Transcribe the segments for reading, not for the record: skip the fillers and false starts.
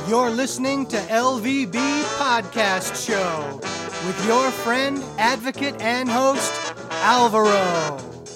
You're listening to LVB Podcast Show with your friend, advocate, and host, Alvaro.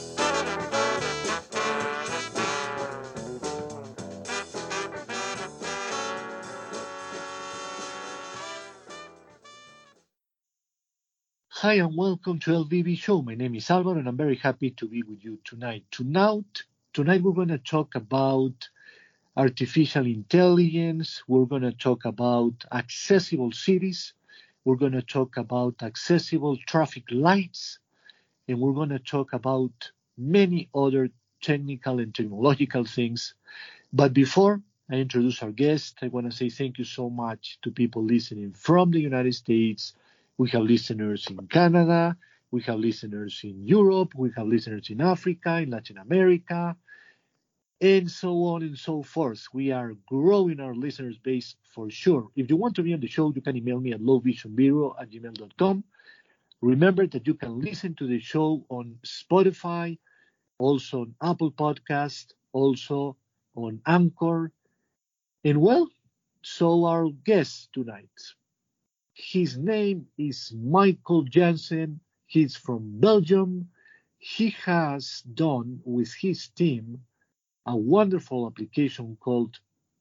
Hi and welcome to LVB Show. My name is Alvaro and I'm very happy to be with you tonight. Tonight we're going to talk about artificial intelligence. We're going to talk about accessible cities. We're going to talk about accessible traffic lights. And we're going to talk about many other technical and technological things. But before I introduce our guest, I want to say thank you so much to people listening from the United States. We have listeners in Canada, we have listeners in Europe, we have listeners in Africa, in Latin America, and so on and so forth. We are growing our listeners base for sure. If you want to be on the show, you can email me at lowvisionbureau@gmail.com. Remember that you can listen to the show on Spotify, also on Apple Podcast, also on Anchor. And well, so our guest tonight. His name is Michael Jansen. He's from Belgium. He has done with his team a wonderful application called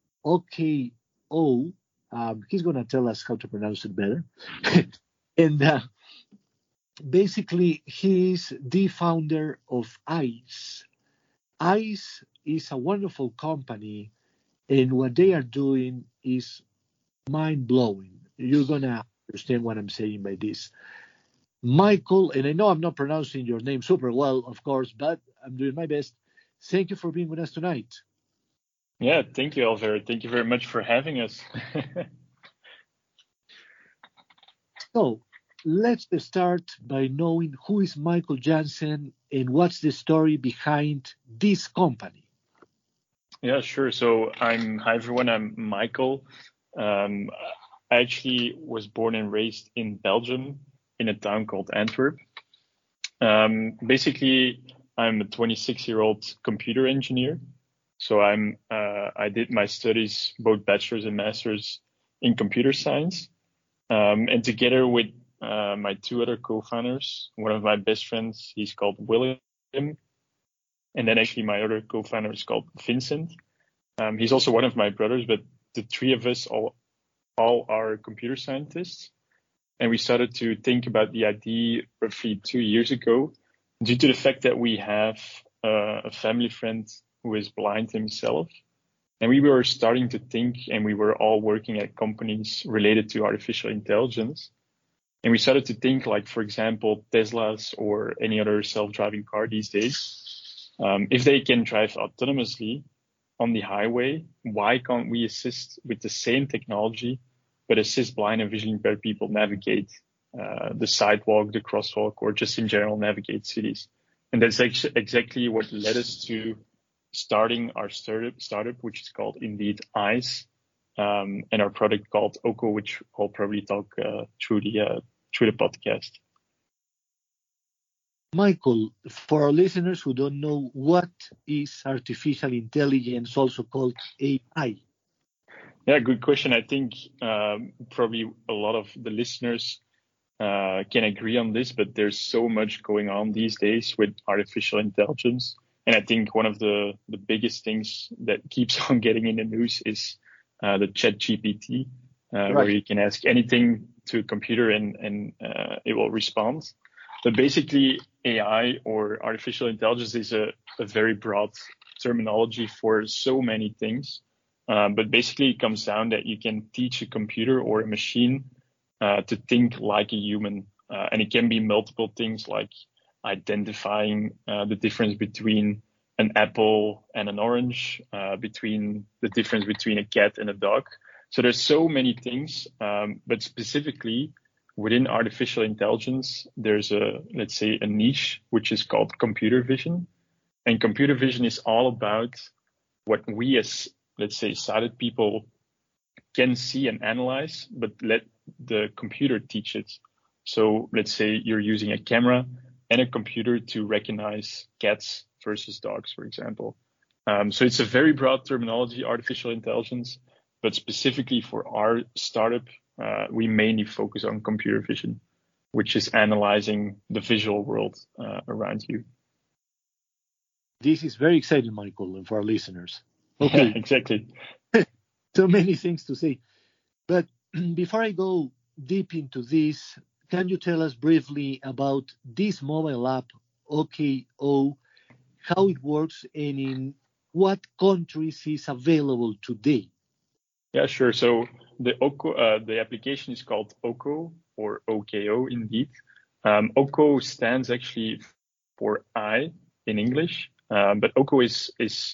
OKO. He's going to tell us how to pronounce it better. And basically, he's the founder of ICE. ICE is a wonderful company, and what they are doing is mind-blowing. You're going to understand what I'm saying by this. Michael, and I know I'm not pronouncing your name super well, of course, but I'm doing my best. Thank you for being with us tonight. Yeah, thank you, Alvaro. Thank you very much for having us. So let's start by knowing who is Michael Jansen and what's the story behind this company. Yeah, sure. So hi everyone, I'm Michael. I actually was born and raised in Belgium in a town called Antwerp. Basically, I'm a 26-year-old computer engineer. So I did my studies, both bachelor's and master's, in computer science. And together with my two other co-founders, one of my best friends, he's called William. And then actually my other co-founder is called Vincent. He's also one of my brothers, but the three of us all are computer scientists. And we started to think about the idea roughly 2 years ago, due to the fact that we have a family friend who is blind himself. And we were starting to think, and we were all working at companies related to artificial intelligence. And we started to think, like, for example, Teslas or any other self-driving car these days, if they can drive autonomously on the highway, why can't we assist with the same technology, but assist blind and visually impaired people navigate the sidewalk, the crosswalk, or just in general navigate cities? And that's exactly what led us to starting our startup, which is called indeed ICE, and our product called OKO, which I'll probably talk through the podcast. Michael, for our listeners who don't know, what is artificial intelligence, also called AI? Yeah, good question. I think probably a lot of the listeners can agree on this, but there's so much going on these days with artificial intelligence. And I think one of the biggest things that keeps on getting in the news is the ChatGPT, right, where you can ask anything to a computer and it will respond. But basically, AI or artificial intelligence is a very broad terminology for so many things. But basically, it comes down that you can teach a computer or a machine to think like a human. And it can be multiple things like identifying the difference between an apple and an orange, between the difference between a cat and a dog. So there's so many things, but specifically within artificial intelligence, there's let's say a niche, which is called computer vision. And computer vision is all about what we as, let's say, sighted people can see and analyze, but let the computer teach it. So let's say you're using a camera and a computer to recognize cats versus dogs, for example. So it's a very broad terminology, artificial intelligence. But specifically for our startup, we mainly focus on computer vision, which is analyzing the visual world around you. This is very exciting, Michael, and for our listeners. Okay, yeah, exactly. So many things to say. But before I go deep into this, can you tell us briefly about this mobile app, OKO, how it works, and in what countries is available today? Yeah, sure. So the application is called OKO, or OKO indeed. OKO stands actually for eye in English, but OKO is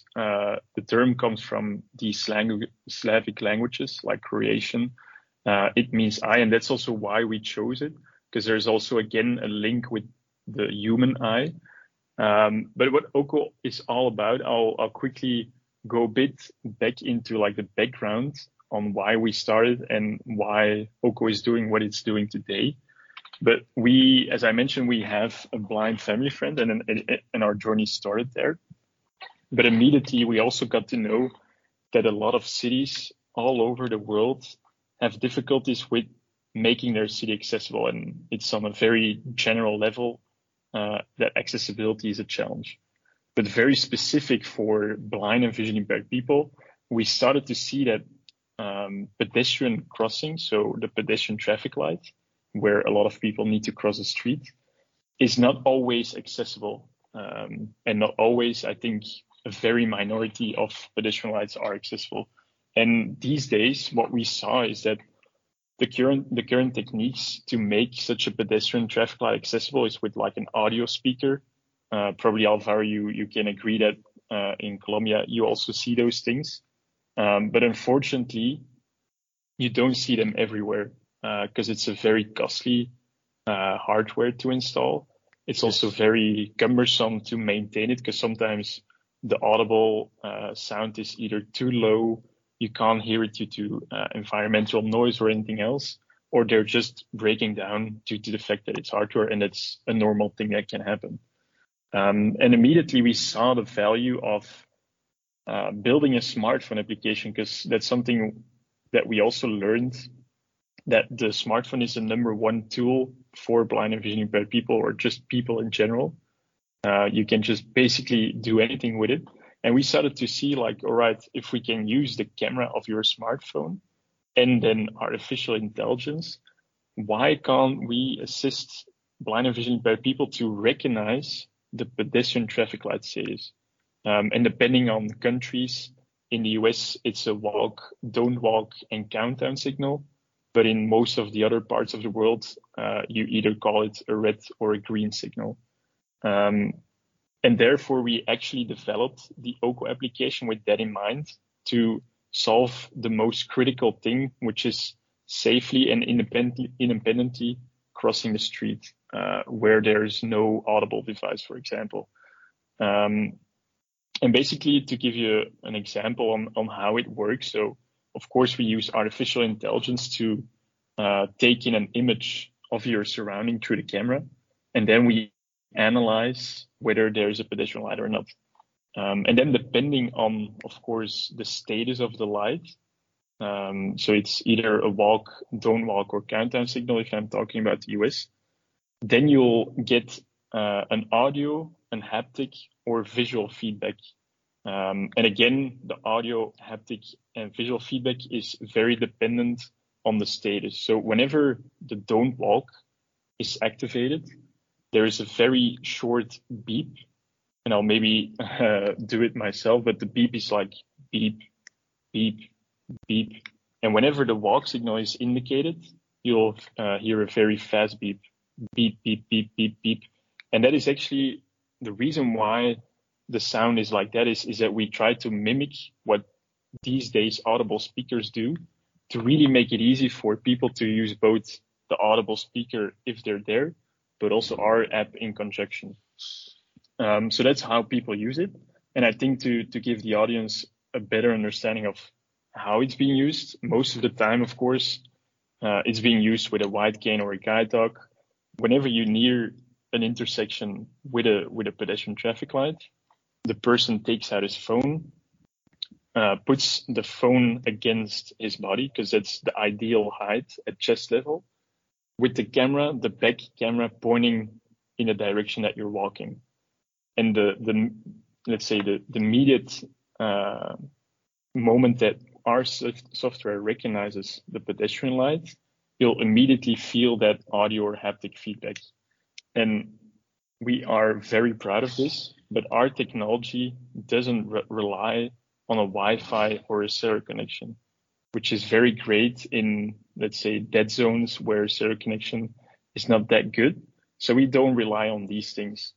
the term comes from the Slavic languages like Croatian. It means eye, and that's also why we chose it, because there's also again a link with the human eye. But what OKO is all about, I'll quickly go a bit back into like the background on why we started and why OKO is doing what it's doing today. But we, as I mentioned, we have a blind family friend, and our journey started there. But immediately we also got to know that a lot of cities all over the world have difficulties with making their city accessible, and it's on a very general level that accessibility is a challenge. But very specific for blind and vision impaired people, we started to see that pedestrian crossing, so the pedestrian traffic light, where a lot of people need to cross the street, is not always accessible. And not always, I think, a very minority of pedestrian lights are accessible. And these days, what we saw is that the current techniques to make such a pedestrian traffic light accessible is with like an audio speaker. Probably, Alvaro, you can agree that in Colombia, you also see those things. But unfortunately, you don't see them everywhere because it's a very costly hardware to install. It's also very cumbersome to maintain it because sometimes the audible sound is either too low, you can't hear it due to environmental noise or anything else, or they're just breaking down due to the fact that it's hardware, and that's a normal thing that can happen. And immediately we saw the value of building a smartphone application, because that's something that we also learned, that the smartphone is the number one tool for blind and vision impaired people, or just people in general. You can just basically do anything with it. And we started to see like, all right, if we can use the camera of your smartphone and then artificial intelligence, why can't we assist blind and vision impaired people to recognize the pedestrian traffic light status? And depending on countries, in the US, it's a walk, don't walk, and countdown signal. But in most of the other parts of the world, you either call it a red or a green signal. And therefore, we actually developed the OKO application with that in mind, to solve the most critical thing, which is safely and independently crossing the street where there's no audible device, for example. And basically, to give you an example on how it works, so of course we use artificial intelligence to take in an image of your surrounding through the camera, and then we analyze whether there's a pedestrian light or not. And then depending on, of course, the status of the light, so it's either a walk, don't walk, or countdown signal if I'm talking about the US, then you'll get an audio, an haptic, or visual feedback. And again, the audio, haptic, and visual feedback is very dependent on the status. So whenever the don't walk is activated, there is a very short beep, and I'll maybe do it myself, but the beep is like beep, beep, beep. And whenever the walk signal is indicated, you'll hear a very fast beep, beep, beep, beep, beep, beep. And that is actually the reason why the sound is like that is that we try to mimic what these days audible speakers do, to really make it easy for people to use both the audible speaker if they're there, but also our app in conjunction. So that's how people use it. And I think to give the audience a better understanding of how it's being used, most of the time, of course, it's being used with a wide gain or a guide dog. Whenever you near an intersection with a pedestrian traffic light, the person takes out his phone, puts the phone against his body, because that's the ideal height at chest level, with the camera, the back camera, pointing in the direction that you're walking. And the let's say the immediate moment that our software recognizes the pedestrian light, you'll immediately feel that audio or haptic feedback. And we are very proud of this, but our technology doesn't rely on a Wi-Fi or a cellular connection, which is very great in, let's say, dead zones where cellular connection is not that good. So we don't rely on these things.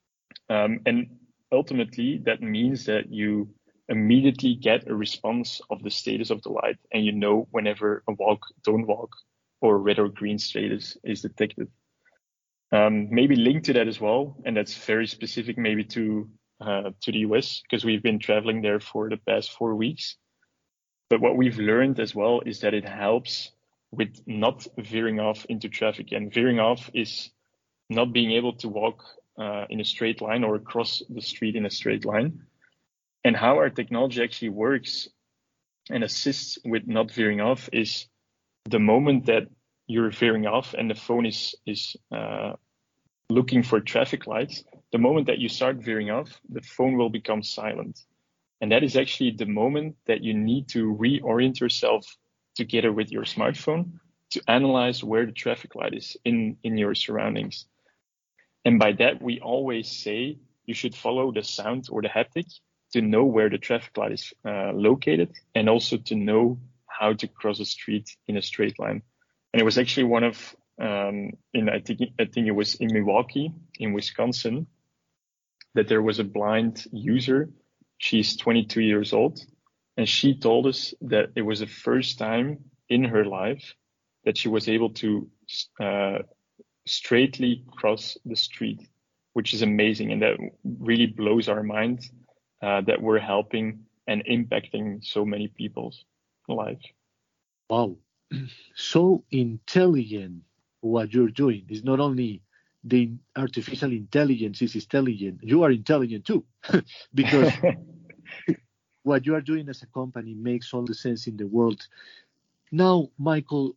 And ultimately, that means that you immediately get a response of the status of the light, and you know whenever a walk, don't walk, or red or green status is detected. Maybe linked to that as well, and that's very specific maybe to the US, because we've been traveling there for the past 4 weeks. But what we've learned as well is that it helps with not veering off into traffic. And veering off is not being able to walk in a straight line or across the street in a straight line. And how our technology actually works and assists with not veering off is the moment that you're veering off and the phone is looking for traffic lights, the moment that you start veering off, the phone will become silent. And that is actually the moment that you need to reorient yourself together with your smartphone to analyze where the traffic light is in your surroundings. And by that, we always say you should follow the sound or the haptic to know where the traffic light is located, and also to know how to cross a street in a straight line. And it was actually one of, I think it was in Milwaukee, in Wisconsin, that there was a blind user. She's 22 years old, and she told us that it was the first time in her life that she was able to straightly cross the street, which is amazing. And that really blows our mind that we're helping and impacting so many people's lives. Wow. So intelligent what you're doing. It's not only the artificial intelligence is intelligent, you are intelligent too, because what you are doing as a company makes all the sense in the world. Now, Michael,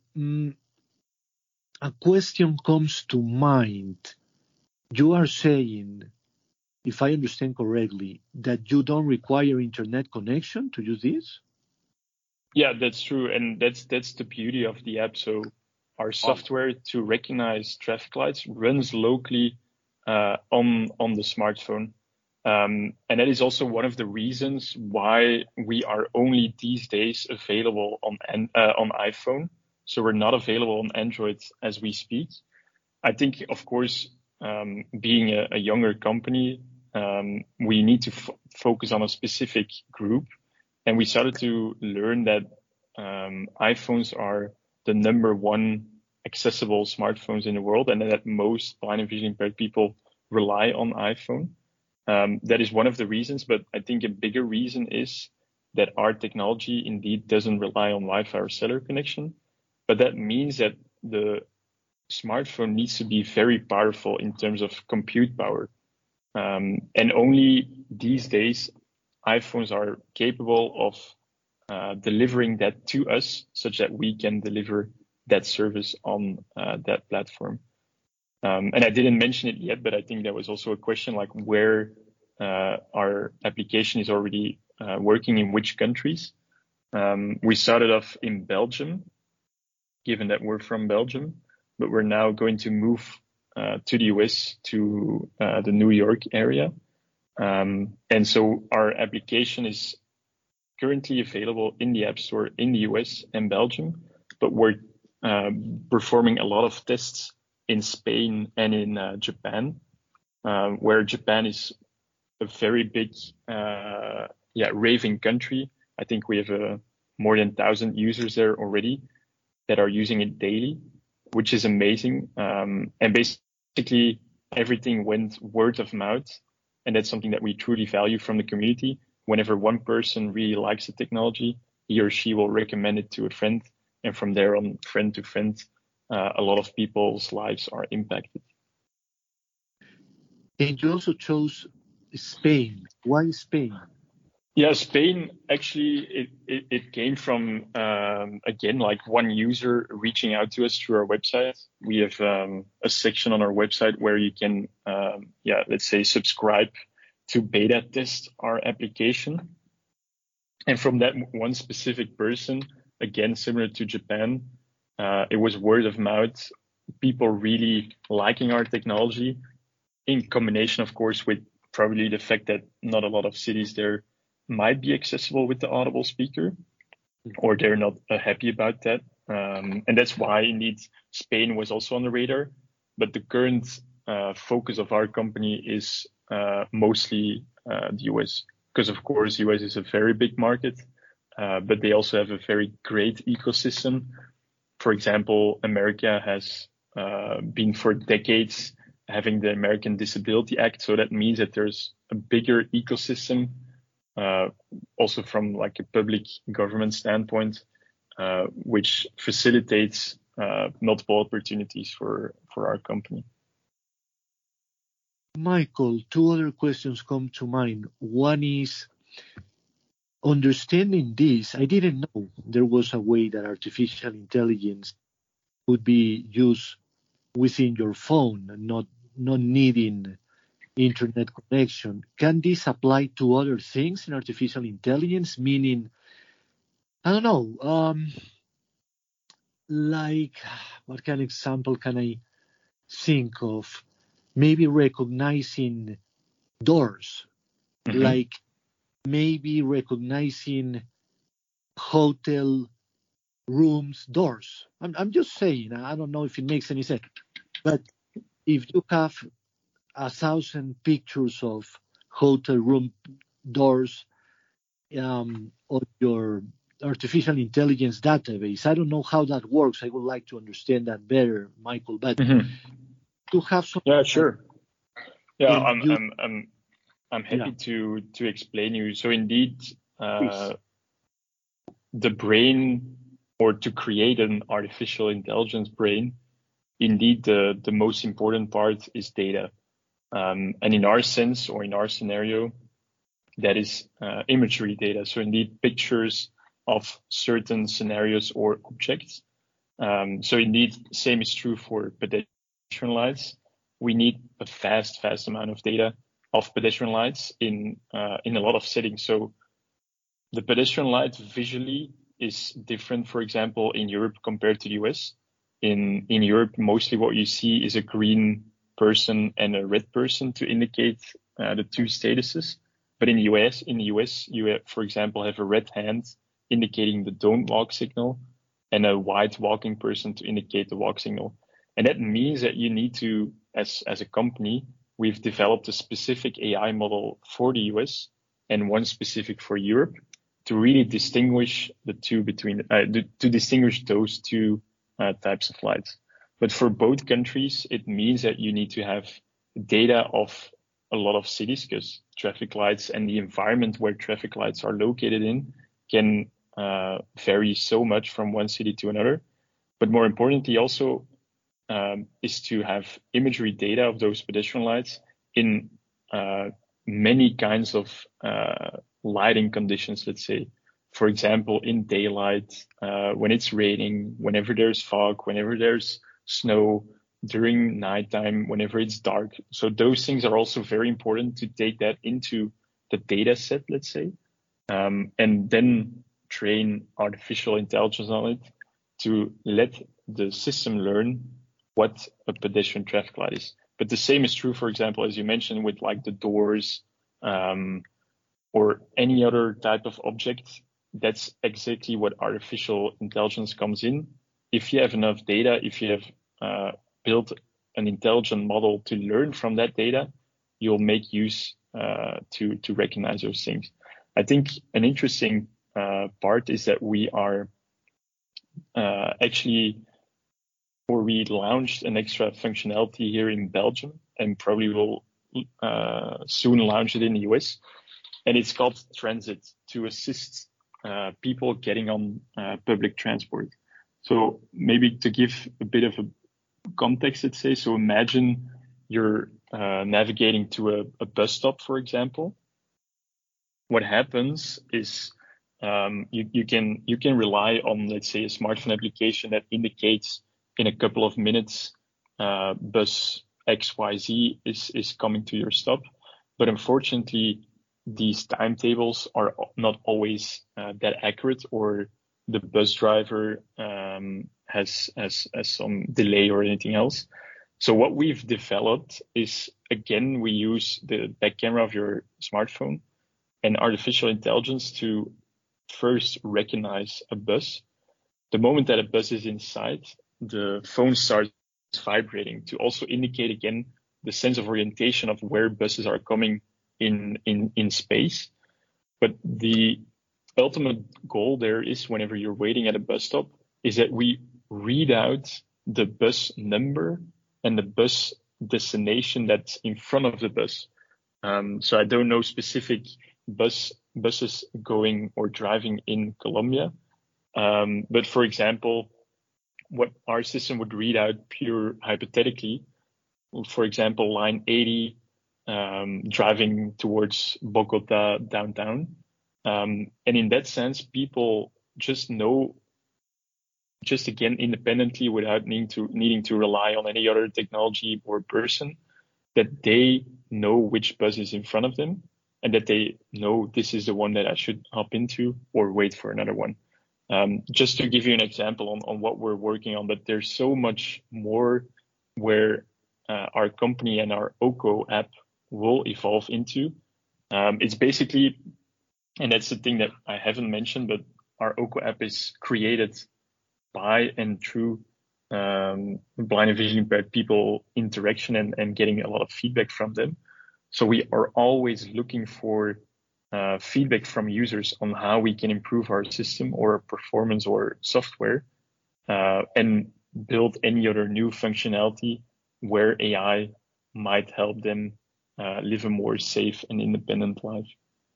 a question comes to mind. You are saying, if I understand correctly, that you don't require internet connection to use this? Yeah, that's true. And that's the beauty of the app. So our software to recognize traffic lights runs locally on the smartphone. And that is also one of the reasons why we are only these days available on iPhone. So we're not available on Android as we speak. I think, of course, being a younger company, we need to focus on a specific group. And we started to learn that iPhones are the number one accessible smartphones in the world, and that most blind and visually impaired people rely on iPhone. That is one of the reasons, but I think a bigger reason is that our technology indeed doesn't rely on Wi-Fi or cellular connection. But that means that the smartphone needs to be very powerful in terms of compute power. And only these days, iPhones are capable of delivering that to us, such that we can deliver that service on that platform. And I didn't mention it yet, but I think there was also a question like where our application is already working in which countries. We started off in Belgium, given that we're from Belgium, but we're now going to move to the US, to the New York area. And so our application is currently available in the App Store in the US and Belgium, but we're performing a lot of tests in Spain and in Japan, where Japan is a very big, raving country. I think we have more than 1,000 users there already that are using it daily, which is amazing. And basically everything went word of mouth. And that's something that we truly value from the community. Whenever one person really likes the technology, he or she will recommend it to a friend. And from there on, friend to friend, a lot of people's lives are impacted. And you also chose Spain. Why Spain? Yeah, Spain, actually, it came from, again, like one user reaching out to us through our website. We have a section on our website where you can, let's say, subscribe to beta test our application. And from that one specific person, again, similar to Japan, it was word of mouth, people really liking our technology, in combination, of course, with probably the fact that not a lot of cities there might be accessible with the Audible speaker, or they're not happy about that. And that's why, indeed, Spain was also on the radar. But the current focus of our company is mostly the US, because, of course, US is a very big market, but they also have a very great ecosystem. For example, America has been for decades having the American Disability Act. So that means that there's a bigger ecosystem, also from like a public government standpoint, which facilitates multiple opportunities for our company. Michael, two other questions come to mind. One is, understanding this, I didn't know there was a way that artificial intelligence could be used within your phone, not needing internet connection. Can this apply to other things in artificial intelligence? Meaning, I don't know, like, what kind of example can I think of? Maybe recognizing doors, like maybe recognizing hotel rooms doors. I'm just saying, I don't know if it makes any sense, but if you have 1,000 pictures of hotel room doors on your artificial intelligence database, I don't know how that works. I would like to understand that better, Michael. But to have some, yeah, sure, yeah, I'm happy to explain you. So indeed, the brain, or to create an artificial intelligence brain, indeed the most important part is data. And in our sense, or in our scenario, that is imagery data. So indeed pictures of certain scenarios or objects. So indeed, same is true for pedestrian lights. We need a vast amount of data of pedestrian lights in a lot of settings. So the pedestrian light visually is different, for example, in Europe compared to the US. In Europe, mostly what you see is a green person and a red person to indicate the two statuses. But in the US, you have, for example, have a red hand indicating the don't walk signal, and a white walking person to indicate the walk signal. And that means that you need to, as a company, we've developed a specific AI model for the US and one specific for Europe to really distinguish the two between, to distinguish those two types of lights. But for both countries, it means that you need to have data of a lot of cities, because traffic lights and the environment where traffic lights are located in can vary so much from one city to another. But more importantly, also is to have imagery data of those pedestrian lights in many kinds of lighting conditions, let's say. For example, in daylight, when it's raining, whenever there's fog, whenever there's snow, during nighttime, whenever it's dark. So those things are also very important to take that into the data set, let's say, and then train artificial intelligence on it to let the system learn what a pedestrian traffic light is. But the same is true, for example, as you mentioned, with like the doors or any other type of object. That's exactly what artificial intelligence comes in. If you have enough data, if you have built an intelligent model to learn from that data, you'll make use to recognize those things. I think an interesting part is that we are actually, or we launched an extra functionality here in Belgium, and probably will soon launch it in the US. And it's called Transit, to assist people getting on public transport. So maybe to give a bit of a context, let's say, so imagine you're navigating to a bus stop, for example, what happens is you can rely on, let's say, a smartphone application that indicates in a couple of minutes bus XYZ is coming to your stop. But unfortunately, these timetables are not always that accurate, or the bus driver has some delay or anything else. So what we've developed is, again, we use the back camera of your smartphone and artificial intelligence to first recognize a bus. The moment that a bus is in sight, the phone starts vibrating to also indicate again the sense of orientation of where buses are coming in space. But the ultimate goal there is, whenever you're waiting at a bus stop, is that we read out the bus number and the bus destination that's in front of the bus. So I don't know specific buses going or driving in Colombia. But for example, what our system would read out pure hypothetically, for example, line 80 driving towards Bogota downtown. And in that sense, people just know, just again, independently, without needing to rely on any other technology or person, that they know which bus is in front of them, and that they know this is the one that I should hop into or wait for another one. Just to give you an example on what we're working on, but there's so much more where our company and our OCO app will evolve into. It's basically, and that's the thing that I haven't mentioned, but our OCO app is created by and through blind and visually impaired people interaction and getting a lot of feedback from them. So we are always looking for feedback from users on how we can improve our system or performance or software, and build any other new functionality where AI might help them live a more safe and independent life.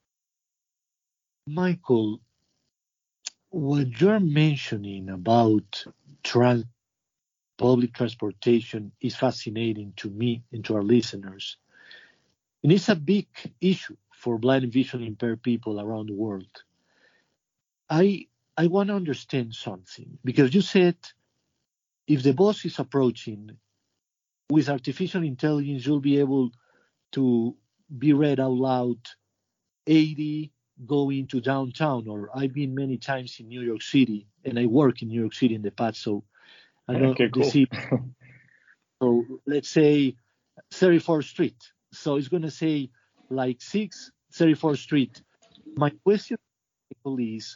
Michael, what you're mentioning about public transportation is fascinating to me and to our listeners. And it's a big issue for blind and visually impaired people around the world. I want to understand something, because you said if the bus is approaching, with artificial intelligence, you'll be able to be read out loud 80 going to downtown, or I've been many times in New York City, and I work in New York City in the past, so I know okay, cool. the city. So let's say 34th Street. So it's going to say like 34th Street. My question is,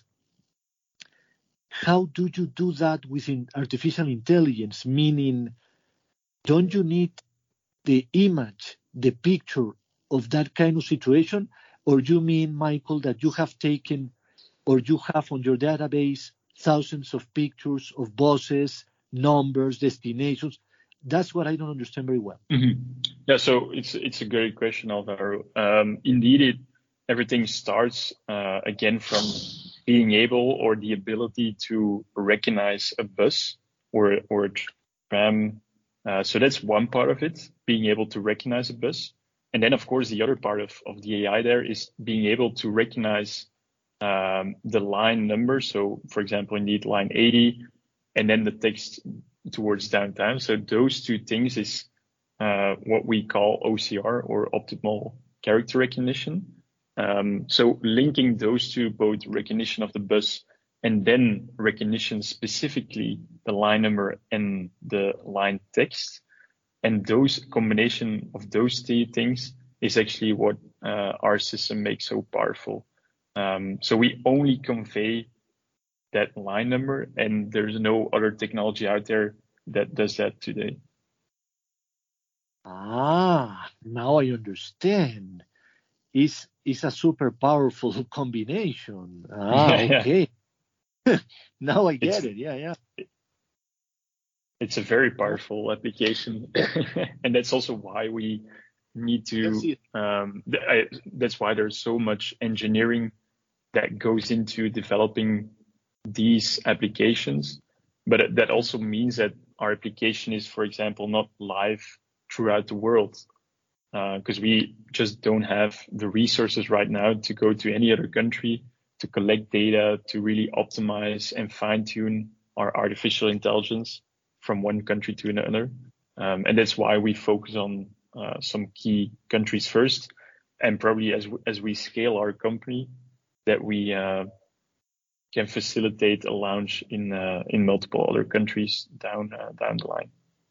how do you do that within artificial intelligence? Meaning, don't you need the image, the picture of that kind of situation? Or you mean, Michael, that you have taken, or you have on your database thousands of pictures of buses, numbers, destinations? That's what I don't understand very well. Mm-hmm. Yeah, so it's a great question, Alvaro. Indeed, everything starts again from being able, or the ability to recognize a bus or a tram. So that's one part of it, being able to recognize a bus. And then, of course, the other part of the AI there is being able to recognize the line number. So, for example, indeed, line 80, and then the text towards downtown. So those two things is what we call OCR, or optimal character recognition. So linking those two, both recognition of the bus and then recognition specifically the line number and the line text. And those combination of those two things is actually what our system makes so powerful. So we only convey that line number, and there's no other technology out there that does that today. Now I understand. It's a super powerful combination. Okay. Now I get it. Yeah. It's a very powerful application, and that's also why we need to. That's why there's so much engineering that goes into developing these applications. But that also means that our application is, for example, not live throughout the world. because we just don't have the resources right now to go to any other country to collect data, to really optimize and fine-tune our artificial intelligence from one country to another. And that's why we focus on some key countries first, and probably as we scale our company, that we can facilitate a launch in multiple other countries down the line.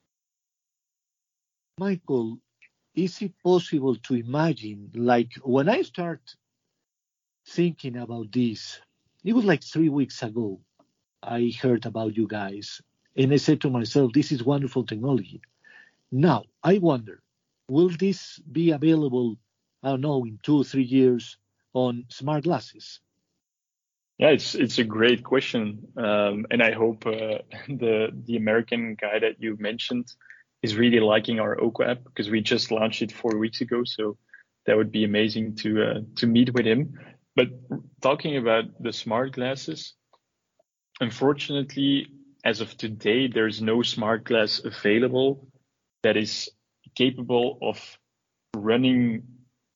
Michael, is it possible to imagine, like when I start thinking about this, it was like 3 weeks ago, I heard about you guys, and I said to myself, this is wonderful technology. Now, I wonder, will this be available, I don't know, in 2 or 3 years on smart glasses? Yeah, it's a great question, and I hope the American guy that you mentioned is really liking our Oko app, because we just launched it 4 weeks ago. So that would be amazing to meet with him. But talking about the smart glasses, unfortunately, as of today, there's no smart glass available that is capable of running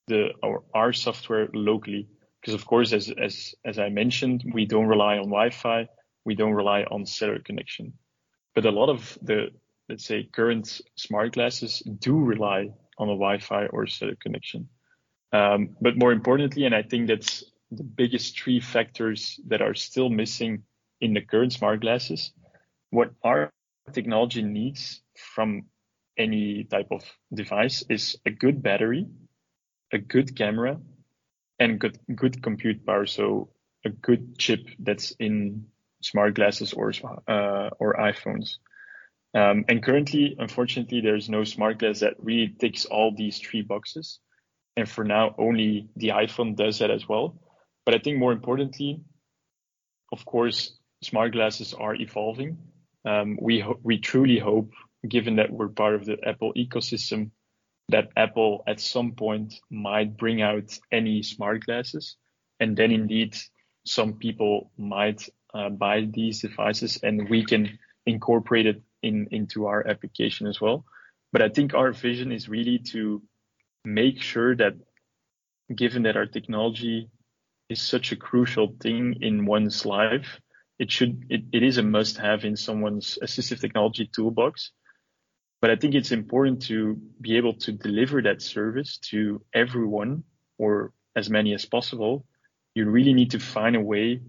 our software locally. Because of course, as I mentioned, we don't rely on Wi-Fi, we don't rely on cellular connection. But a lot of the, let's say, current smart glasses do rely on a Wi-Fi or cellular connection. But more importantly, and I think that's the biggest 3 factors that are still missing in the current smart glasses, what our technology needs from any type of device is a good battery, a good camera, and good compute power. So a good chip that's in smart glasses or iPhones. And currently, unfortunately, there's no smart glass that really ticks all these 3 boxes. And for now, only the iPhone does that as well. But I think more importantly, of course, smart glasses are evolving. We truly hope, given that we're part of the Apple ecosystem, that Apple at some point might bring out any smart glasses. And then indeed, some people might buy these devices and we can incorporate it into our application as well. But I think our vision is really to make sure that, given that our technology is such a crucial thing in one's life, it is a must-have in someone's assistive technology toolbox. But I think it's important to be able to deliver that service to everyone, or as many as possible. You really need to find a way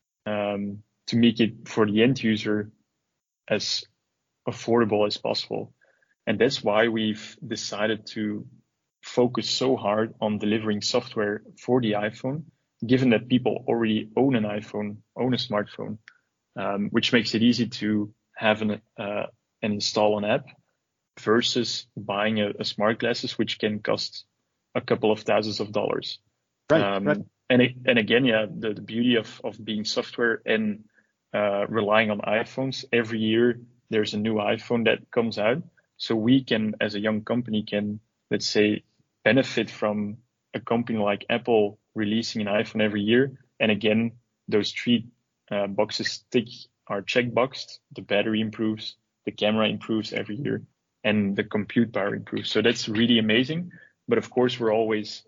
to make it for the end user as affordable as possible. And that's why we've decided to focus so hard on delivering software for the iPhone, given that people already own an iPhone, own a smartphone, which makes it easy to have and install an app, versus buying a smart glasses, which can cost a couple of thousands of dollars. Right. And again, yeah, the beauty of being software and relying on iPhones, every year there's a new iPhone that comes out. So we can, as a young company, can, let's say, benefit from a company like Apple releasing an iPhone every year. And again, those 3 boxes are checkboxed. The battery improves, the camera improves every year, and the compute power improves. So that's really amazing. But of course, we're always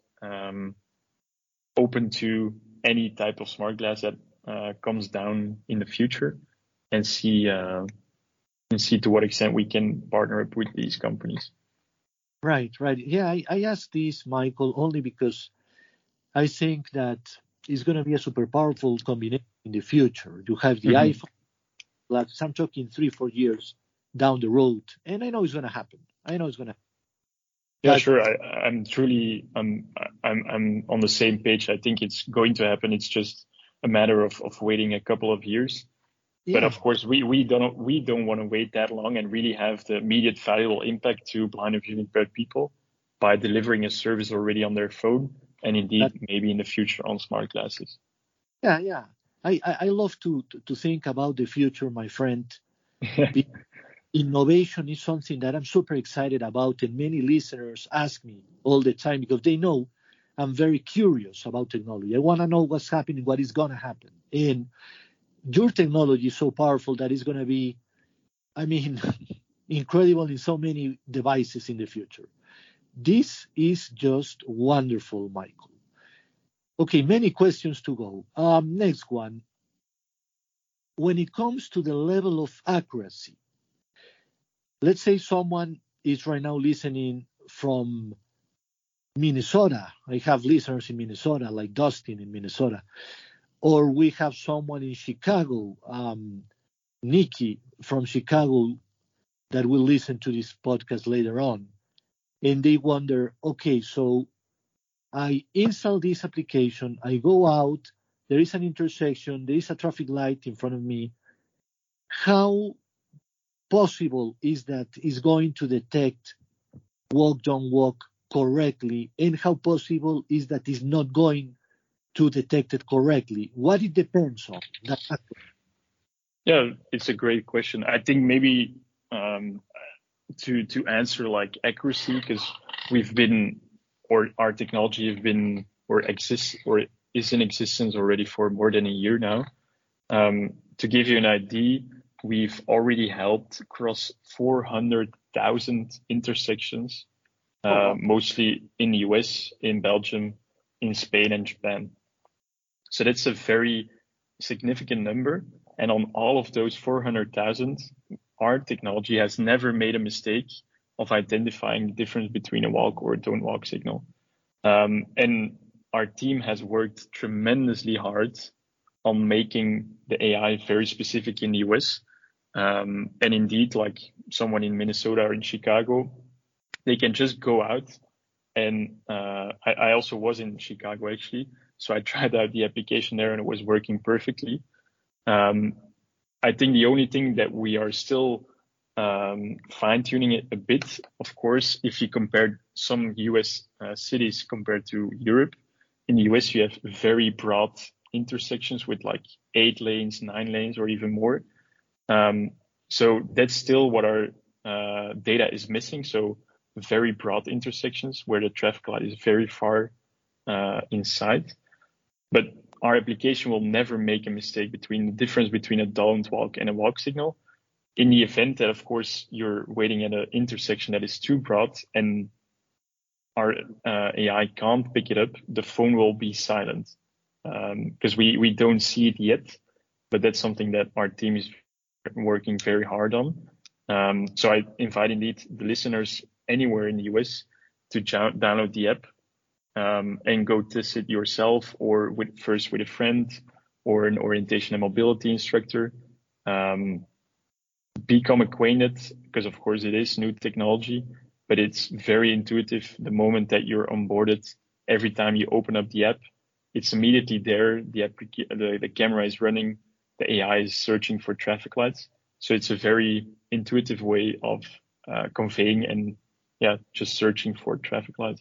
open to any type of smart glass that comes down in the future, and see to what extent we can partner up with these companies. Right. Yeah, I asked this, Michael, only because I think that it's going to be a super powerful combination in the future. You have the iPhone, like I'm talking 3-4 years down the road, and I know it's going to happen. Yeah, sure. I'm on the same page. I think it's going to happen. It's just a matter of waiting a couple of years. Yeah. But of course, we don't want to wait that long and really have the immediate valuable impact to blind and visually impaired people by delivering a service already on their phone, and indeed maybe in the future on smart glasses. Yeah. I love to think about the future, my friend. Innovation is something that I'm super excited about, and many listeners ask me all the time because they know I'm very curious about technology. I want to know what's happening, what is going to happen. And your technology is so powerful that it's going to be, incredible in so many devices in the future. this is just wonderful, Michael. Okay, many questions to go. Next one. When it comes to the level of accuracy, let's say someone is right now listening from Minnesota. I have listeners in Minnesota, like Dustin in Minnesota. Or we have someone in Chicago, Nikki from Chicago, that will listen to this podcast later on. And they wonder, okay, so I install this application, I go out, there is an intersection, there is a traffic light in front of me. How possible is that it's going to detect walk, don't walk correctly? And how possible is that it's not going to detect it correctly? What it depends on? Yeah, it's a great question. I think maybe to answer like accuracy, because we've been, or our technology have been, or exists, or is in existence already for more than a year now. To give you an idea, we've already helped across 400,000 intersections, mostly in the US, in Belgium, in Spain and Japan. So that's a very significant number. And on all of those 400,000, our technology has never made a mistake of identifying the difference between a walk or a don't walk signal. And our team has worked tremendously hard on making the AI very specific in the US. And indeed, like someone in Minnesota or in Chicago, they can just go out. And I also was in Chicago, actually. So I tried out the application there and it was working perfectly. I think the only thing that we are still fine-tuning it a bit, of course, if you compare some US cities compared to Europe, in the US you have very broad intersections with like 8 lanes, 9 lanes, or even more. So that's still what our data is missing. So very broad intersections where the traffic light is very far inside. But our application will never make a mistake between the difference between a don't walk and a walk signal. In the event that, of course, you're waiting at an intersection that is too broad and our AI can't pick it up, the phone will be silent because we don't see it yet. But that's something that our team is working very hard on. So I invite indeed the listeners anywhere in the US to download the app and go test it yourself, or first with a friend or an orientation and mobility instructor. Become acquainted, because of course it is new technology, but it's very intuitive. The moment that you're onboarded, every time you open up the app, it's immediately there. The camera is running, the AI is searching for traffic lights. So it's a very intuitive way of conveying and just searching for traffic lights.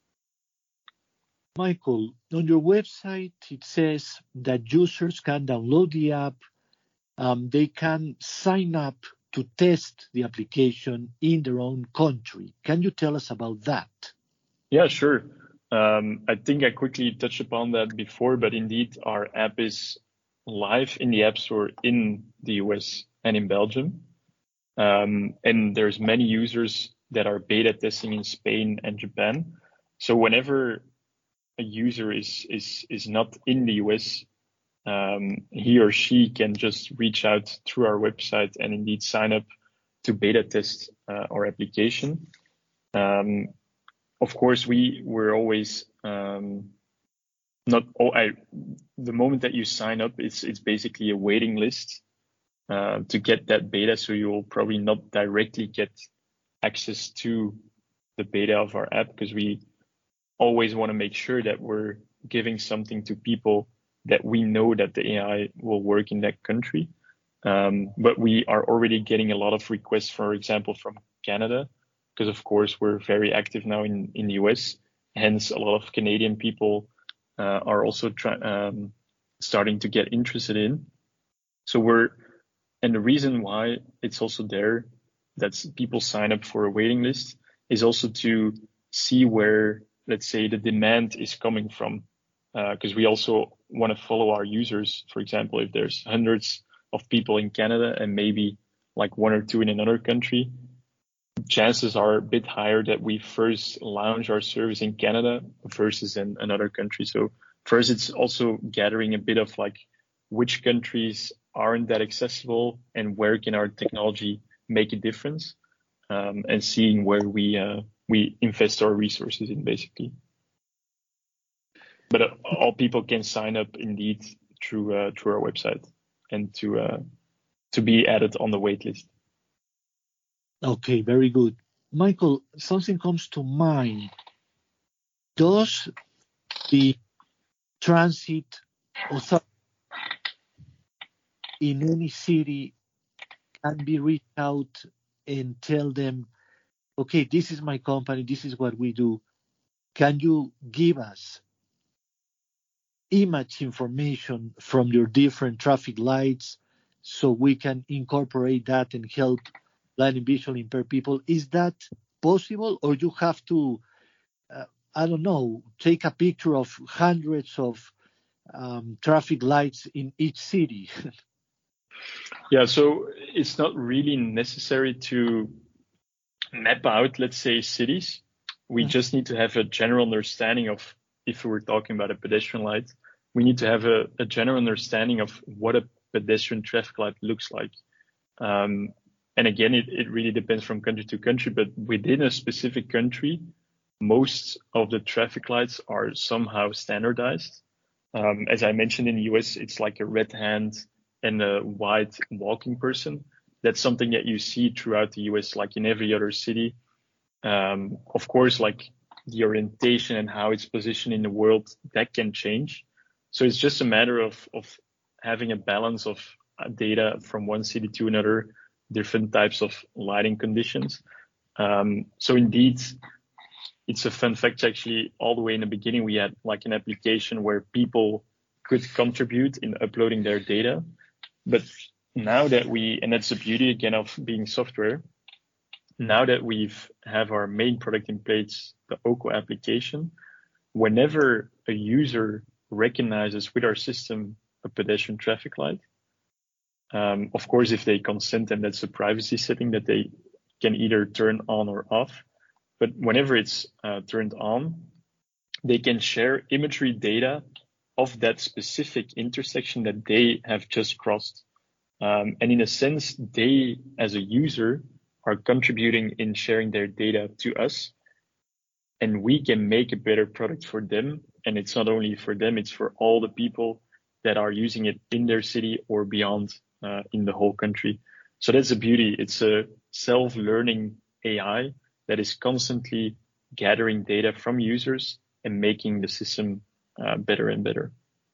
Michael, on your website, it says that users can download the app. They can sign up to test the application in their own country. Can you tell us about that? Yeah, sure. I think I quickly touched upon that before, but indeed our app is live in the App Store in the US and in Belgium. And there's many users that are beta testing in Spain and Japan. So whenever a user is not in the US, he or she can just reach out through our website and indeed sign up to beta test our application. Of course, we're always the moment that you sign up, it's basically a waiting list to get that beta. So you will probably not directly get access to the beta of our app, because we always want to make sure that we're giving something to people that we know that the AI will work in that country. But we are already getting a lot of requests, for example, from Canada, because of course we're very active now in the US. Hence, a lot of Canadian people are also starting to get interested in. And the reason why it's also there, that people sign up for a waiting list, is also to see where, let's say, the demand is coming from. Because we also want to follow our users. For example, if there's hundreds of people in Canada and maybe like 1 or 2 in another country, chances are a bit higher that we first launch our service in Canada versus in another country. So first, it's also gathering a bit of like which countries aren't that accessible and where can our technology make a difference, and seeing where we invest our resources in, basically. But all people can sign up indeed through our website and to be added on the waitlist. Okay, very good. Michael, something comes to mind. Does the transit authority in any city can be reached out and tell them, okay, this is my company, this is what we do. Can you give us image information from your different traffic lights so we can incorporate that and help blind and visually impaired people? Is that possible, or you have to, I don't know, take a picture of hundreds of traffic lights in each city? Yeah, so it's not really necessary to map out, let's say, cities. We just need to have a general understanding of, if we're talking about a pedestrian light, we need to have a general understanding of what a pedestrian traffic light looks like. And again, it really depends from country to country, but within a specific country, most of the traffic lights are somehow standardized. As I mentioned, in the US, it's like a red hand and a white walking person. That's something that you see throughout the US, like in every other city. Of course, like the orientation and how it's positioned in the world, that can change. So it's just a matter of having a balance of data from one city to another, different types of lighting conditions. So indeed, it's a fun fact. Actually, all the way in the beginning, we had like an application where people could contribute in uploading their data. But now that and that's the beauty again of being software, now that we've have our main product in place, the OCO application, whenever a user recognizes with our system a pedestrian traffic light, of course, if they consent, and that's a privacy setting that they can either turn on or off. But whenever it's turned on, they can share imagery data of that specific intersection that they have just crossed. And in a sense, they, as a user, are contributing in sharing their data to us. And we can make a better product for them. And it's not only for them, it's for all the people that are using it in their city or beyond, in the whole country. So that's the beauty. It's a self-learning AI that is constantly gathering data from users and making the system better and better.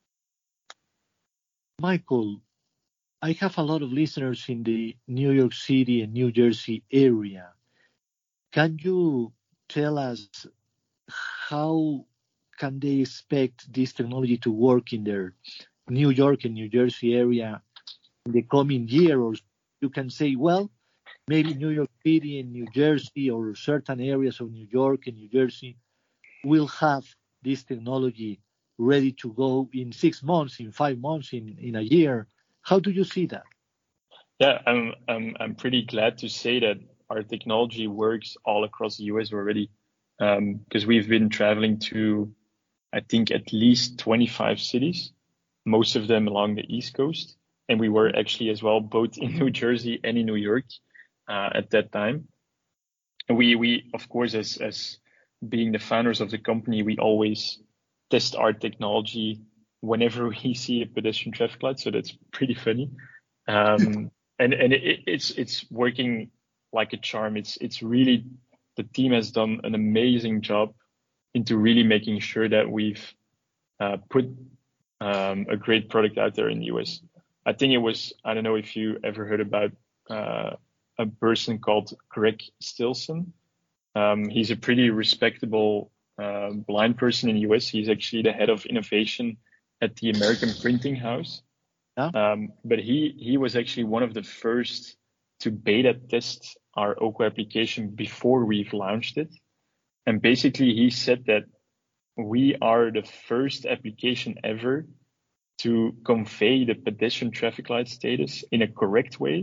Michael, I have a lot of listeners in the New York City and New Jersey area. Can you tell us how can they expect this technology to work in their New York and New Jersey area in the coming year? Or you can say, well, maybe New York City and New Jersey or certain areas of New York and New Jersey will have this technology ready to go in 6 months, in 5 months, in a year. How do you see that? Yeah, I'm pretty glad to say that our technology works all across the US already, because we've been traveling to, I think, at least 25 cities, most of them along the East Coast. And we were actually as well both in New Jersey and in New York at that time. And we of course, as being the founders of the company, we always test our technology whenever we see a pedestrian traffic light. So that's pretty funny. And it's working like a charm. It's really, the team has done an amazing job into really making sure that we've put a great product out there in the US. I think it was, I don't know if you ever heard about a person called Greg Stilson. He's a pretty respectable blind person in the US. He's actually the head of innovation at the American Printing House. Yeah. But he was actually one of the first to beta test our OCO application before we've launched it. And basically he said that we are the first application ever to convey the pedestrian traffic light status in a correct way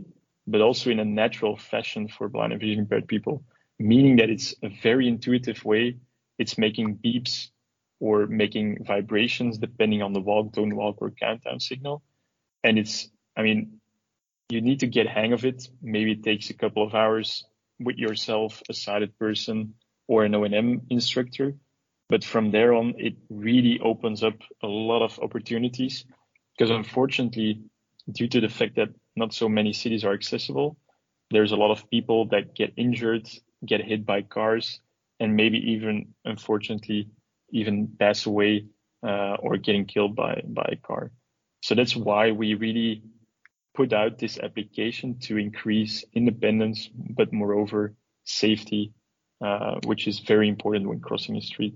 but also in a natural fashion for blind and vision impaired people, meaning that it's a very intuitive way. It's making beeps or making vibrations depending on the walk, don't walk, or countdown signal. And you need to get hang of it. Maybe it takes a couple of hours with yourself, a sighted person, or an O&M instructor. But from there on, it really opens up a lot of opportunities, because unfortunately, due to the fact that not so many cities are accessible, there's a lot of people that get injured, get hit by cars, and maybe even, unfortunately, even pass away or getting killed by a car. So that's why we really put out this application to increase independence, but moreover, safety, which is very important when crossing a street.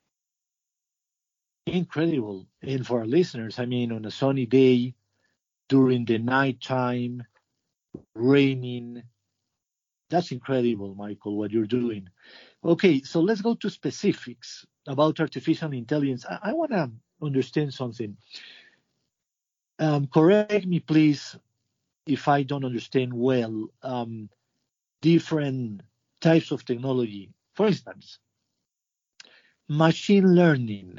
Incredible. And for our listeners, on a sunny day, during the nighttime, raining, that's incredible, Michael, what you're doing. Okay, so let's go to specifics about artificial intelligence. I want to understand something. Correct me, please, if I don't understand well, different types of technology. For instance, machine learning,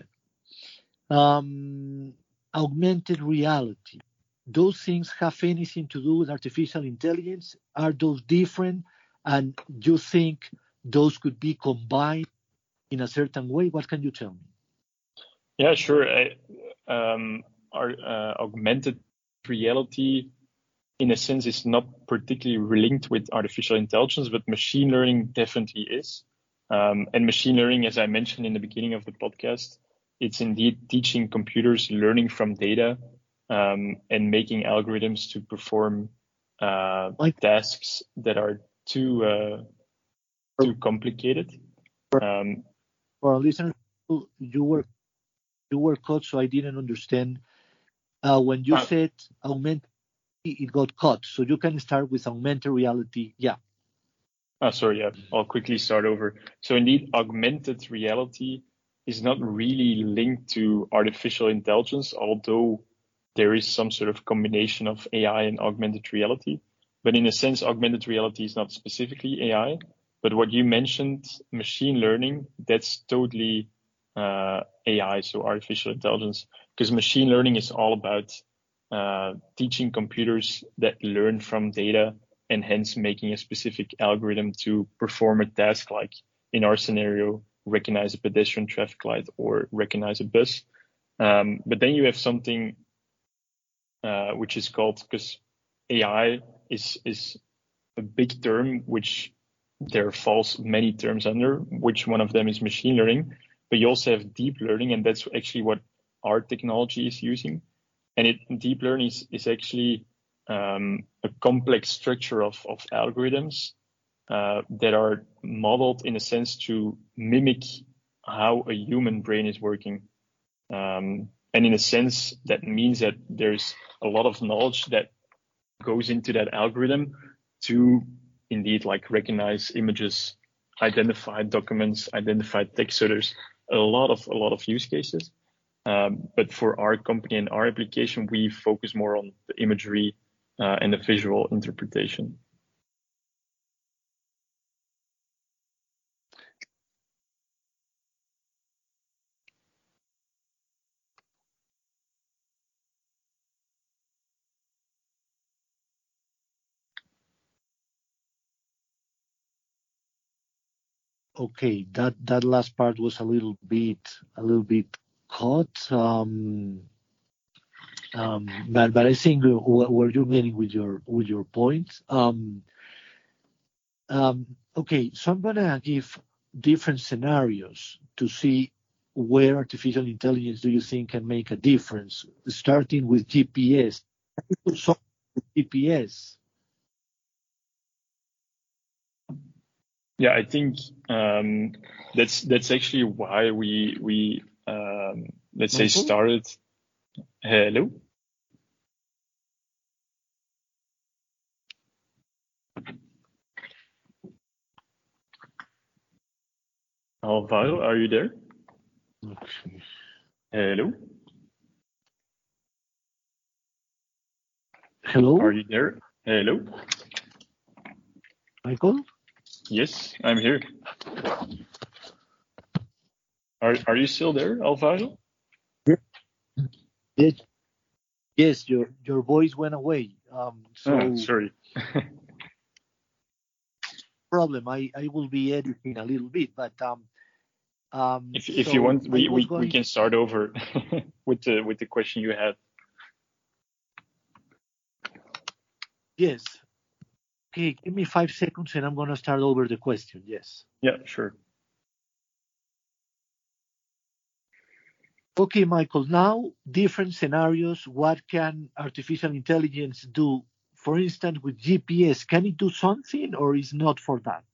augmented reality. Those things have anything to do with artificial intelligence? Are those different? And you think those could be combined in a certain way? What can you tell me? Yeah, sure. Augmented reality, in a sense, is not particularly linked with artificial intelligence, but machine learning definitely is. And machine learning, as I mentioned in the beginning of the podcast, it's indeed teaching computers learning from data and making algorithms to perform tasks that are too complicated. For our listeners, you were cut, so I didn't understand. When you said augmented, it got cut. So you can start with augmented reality. Yeah. Sorry, yeah. I'll quickly start over. So indeed, augmented reality is not really linked to artificial intelligence, although there is some sort of combination of AI and augmented reality. But in a sense, augmented reality is not specifically AI. But what you mentioned, machine learning, that's totally AI, so artificial intelligence, because machine learning is all about teaching computers that learn from data and hence making a specific algorithm to perform a task, like in our scenario, recognize a pedestrian traffic light or recognize a bus. But then you have something which is called, because AI is a big term, which there falls many terms under, which one of them is machine learning. But you also have deep learning, and that's actually what our technology is using. And deep learning is actually a complex structure of algorithms that are modeled in a sense to mimic how a human brain is working. And in a sense, that means that there's a lot of knowledge that goes into that algorithm to indeed like recognize images, identify documents, identify text. So there's a lot of use cases. But for our company and our application, we focus more on the imagery and the visual interpretation. Okay, that last part was a little bit caught. But I think where you're getting with your point. Okay, so I'm gonna give different scenarios to see where artificial intelligence do you think can make a difference. Starting with GPS. GPS. Yeah, I think that's actually why we let's say started. Hello. Alvaro, are you there? Okay. Hello. Hello. Are you there? Hello. Michael? Yes, I'm here. Are you still there, Alvaro? Yes, yes. Your voice went away. So Sorry. problem. I will be editing a little bit, but If you so want, I was we going. can start over with the question you had. Yes. Okay, give me 5 seconds and I'm going to start over the question. Yes. Yeah, sure. Okay, Michael, now different scenarios. What can artificial intelligence do? For instance, with GPS, can it do something or is not for that?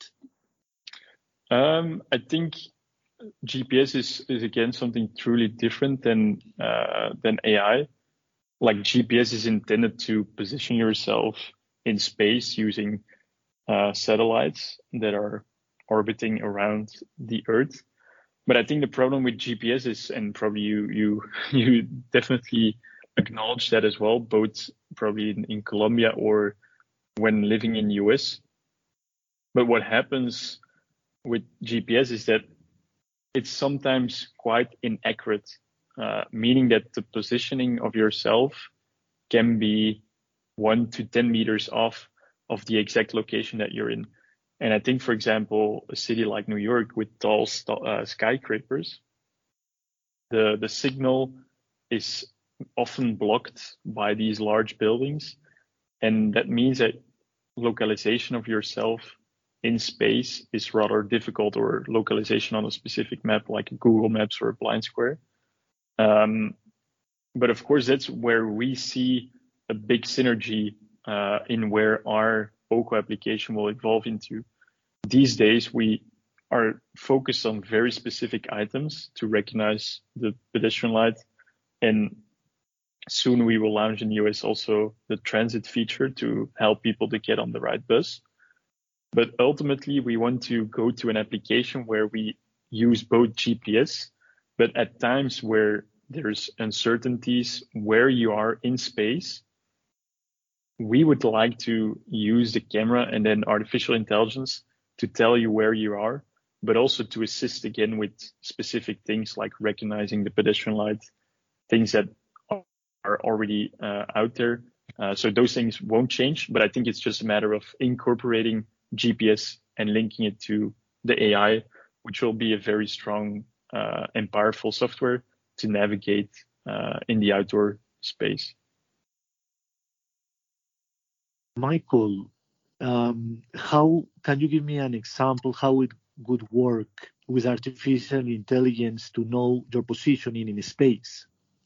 I think GPS is again something truly different than AI. Like GPS is intended to position yourself in space using satellites that are orbiting around the Earth. But I think the problem with GPS is, and probably you definitely acknowledge that as well, both probably in Colombia or when living in US. But what happens with GPS is that it's sometimes quite inaccurate, meaning that the positioning of yourself can be 1 to 10 meters off of the exact location that you're in. And I think, for example, a city like New York with tall skyscrapers, the signal is often blocked by these large buildings. And that means that localization of yourself in space is rather difficult, or localization on a specific map like Google Maps or Blind Square. But of course, that's where we see a big synergy in where our OCO application will evolve into. These days, we are focused on very specific items to recognize the pedestrian light, and soon we will launch in the US also the transit feature to help people to get on the right bus. But ultimately, we want to go to an application where we use both GPS, but at times where there's uncertainties where you are in space, we would like to use the camera and then artificial intelligence to tell you where you are, but also to assist again with specific things like recognizing the pedestrian light, things that are already out there. So those things won't change, but I think it's just a matter of incorporating GPS and linking it to the AI, which will be a very strong and powerful software to navigate in the outdoor space. Michael, how can you give me an example how it would work with artificial intelligence to know your positioning in space?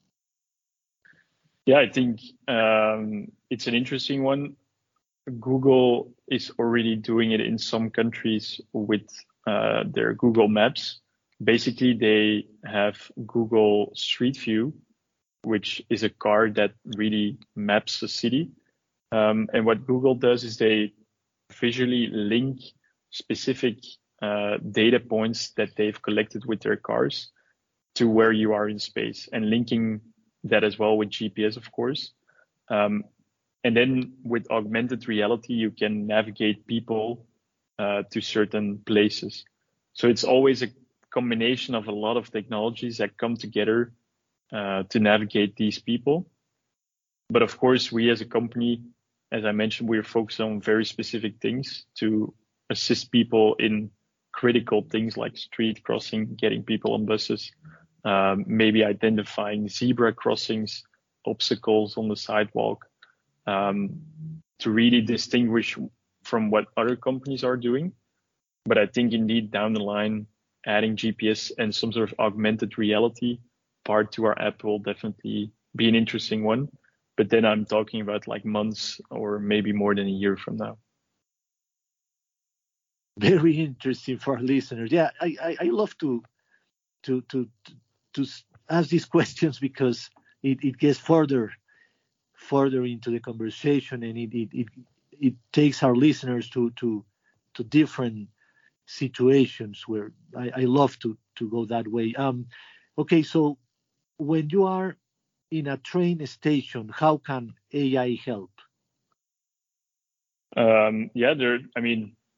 Yeah, I think it's an interesting one. Google is already doing it in some countries with their Google Maps. Basically, they have Google Street View, which is a car that really maps a city. And what Google does is they visually link specific data points that they've collected with their cars to where you are in space, and linking that as well with GPS, of course. And then with augmented reality, you can navigate people to certain places. So it's always a combination of a lot of technologies that come together to navigate these people. But of course, we as a company, as I mentioned, we're focused on very specific things to assist people in critical things like street crossing, getting people on buses, maybe identifying zebra crossings, obstacles on the sidewalk, to really distinguish from what other companies are doing. But I think indeed down the line, adding GPS and some sort of augmented reality part to our app will definitely be an interesting one. But then I'm talking about like months or maybe more than a year from now. Very interesting for our listeners. Yeah, I love to ask these questions because it gets further into the conversation, and it takes our listeners to different situations where I love to go that way. Okay, so when you are in a train station, how can AI help? Yeah,